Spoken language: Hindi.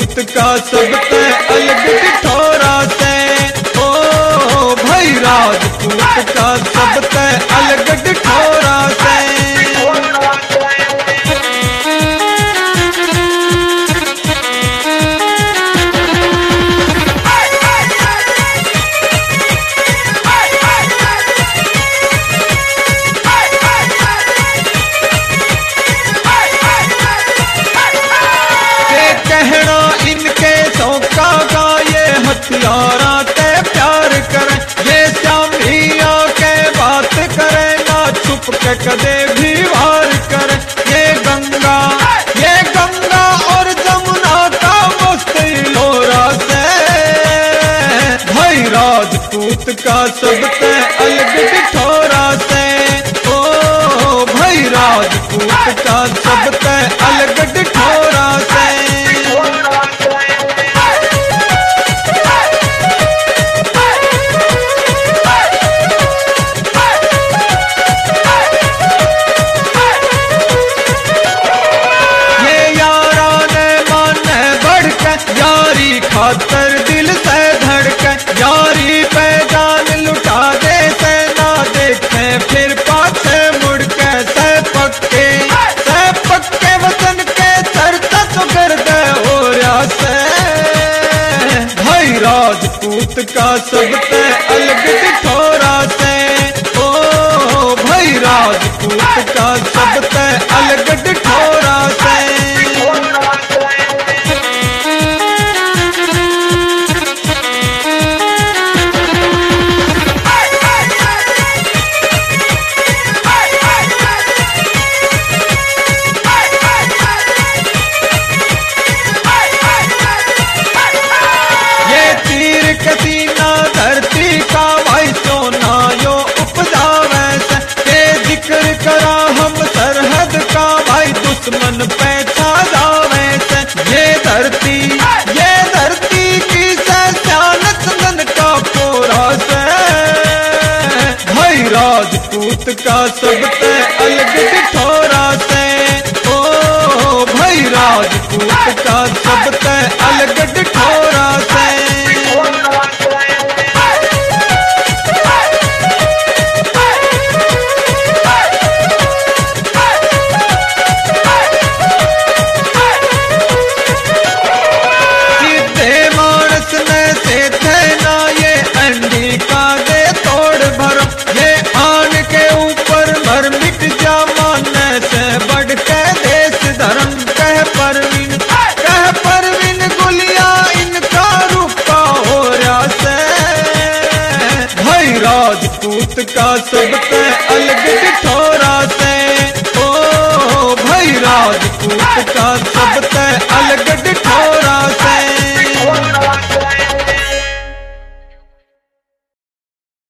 राजपूत का सबसे अलग ढिठोरा से। ओ भाई राजपूत का सबसे अलग ढिठोरा से। हथियारा ते प्यार करे ये श्यामिया के बात करे ना छुप के कदे भी वार करे। ये गंगा और जमुना का मस्ती लोरा से। भाई राजपूत का सबसे अलग ढिठोरा से। ओ भाई राजपूत का सबसे अलग ढिठोरा से। खातर दिल से धड़के यारी पे जान लुटा दे से ना देखे फिर पाछे मुड़ के। से पक्के वतन के चरता तो कर दे हो रहा से। भाई राजपूत का सबसे अलग ढिठोरा से। ओ भाई राजपूत का सबसे अलग ढिठोरा से। कसीना धरती का भाई सोना यो उपजावे से। के जिक्र करा हम सरहद का भाई दुश्मन पे छा जावे से। ये धरती की सयानत मन का पोरा से। भाई राजपूत का सबसे अलग ढिठोरा से। ओ भाई राजपूत का सबसे अलग ढिठोरा से। राजपूत का सबसे अलग ढिठोरा से। ओ भाई राजपूत का